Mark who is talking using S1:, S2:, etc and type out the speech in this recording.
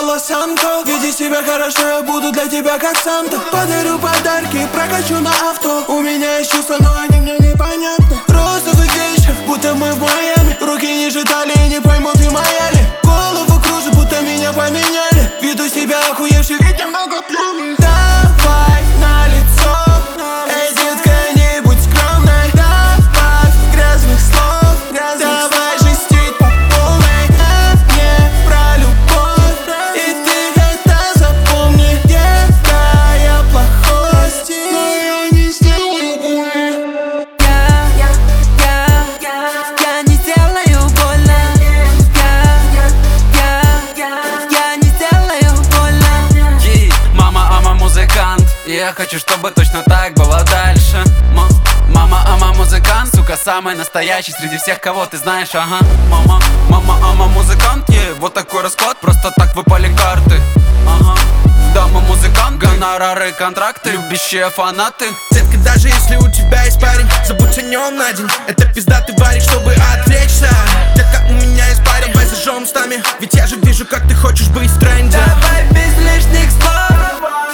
S1: Лос-Санто. Веди себя хорошо, я буду для тебя как Санта. Подарю подарки, прокачу на авто. У меня есть чувства, но они мне непонятны. Розовый гейша, будто мы в Майами. Руки ниже талии, не поймут и моя ли. Голову кружит, будто меня поменяли. Веду себя охуевший, ведь я много пью. Давай на лицо, эй, детка, не будь скромной. Добавь грязных слов, давай жестить по полной. Не про любовь, и ты это запомни. Детка, я плохой, но я не сделаю больно.
S2: Я не сделаю больно. Я не сделаю больно.
S3: Мама, музыкант, и я хочу, чтобы точно так было дальше. Мама, музыкант, сука, самый настоящий среди всех, кого ты знаешь, ага. Мама, музыкант, вот такой расклад, просто так выпали карты, ага. Дама, музыкант, гонорары, контракты, любящие фанаты.
S4: Детка, даже если у тебя есть парень, забудь о нем на день. Это пизда ты варишь, чтобы отвлечься. Детка, у меня есть парень, давай зажжем с нами. Ведь я же вижу, как ты хочешь быть в тренде.
S2: Давай без лишних слов.